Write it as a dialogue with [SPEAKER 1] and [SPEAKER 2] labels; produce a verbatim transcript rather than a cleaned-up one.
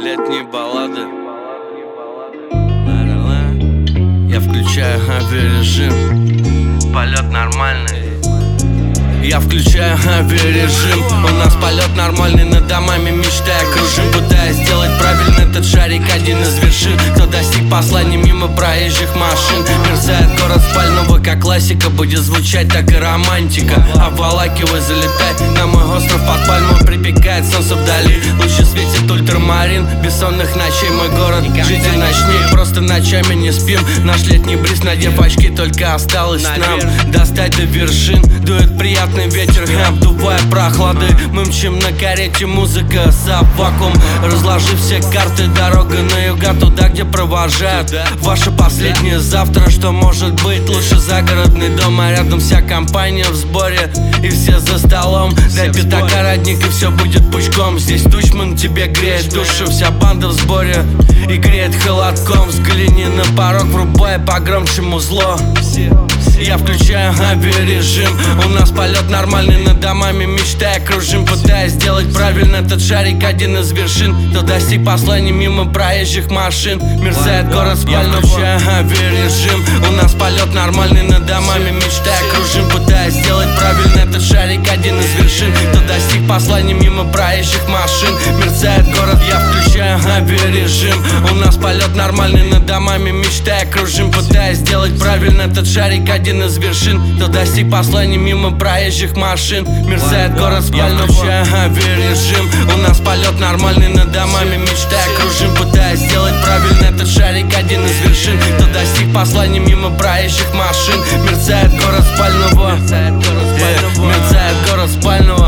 [SPEAKER 1] Летние баллады. Я включаю авиарежим. Полет нормальный. Я включаю авиарежим. У нас полет нормальный, над домами мечтая кружим, пытаясь сделать правильно этот шарик, один из вершин. Кто достиг послания мимо проезжих машин. Мерцает город спального, как классика. Будет звучать так и романтика. Обволакивай, залетай на мой остров под пальму. Припекает солнце вдали, лучше светит ультрамарин. Бессонных ночей мой город, житель ночник. Просто ночами не спим. Наш летний бриз, надев очки, только осталось нам достать до вершин. Дует приятный ветер, обдувая прохлады. Мы мчим на карете, музыка за вакуум. Разложив все карты, дорога на юга, туда, где провожают. Ваше последнее завтра, что может быть лучше? Загородный дом, а рядом вся компания в сборе. И все за столом. Дай пятака, родник, и все будет пучком. Здесь Тучман тебе греет душу, вся банда в сборе и греет холодком. Взгляни на порог, врубай погромче музло. Я включаю авиарежим. У нас полет нормальный, над домами мечтая кружим, пытаясь сделать правильно этот шарик, один из вершин. Кто достиг послания мимо проезжих машин. Мерцает город спального. Я включаю авиарежим. У нас полет нормальный, над домами мечтая кружим, пытаясь сделать правильно этот шарик, один из вершин. Кто достиг послания мимо проезжих машин. Мерцает город. Я включаю авиарежим. У нас полет нормальный, над домами мечтая кружим, пытаясь сделать правильно этот шарик, один из вершин. Кто достиг послания мимо проезжих машин. Мерцает город спального. Я включаю авиарежим. У нас полет нормальный, над домами мечтая кружим, пытаясь сделать правильно этот шарик, один из вершин. Кто достиг послания мимо проезжих машин. Мерцает город спального. Мерцает город спального.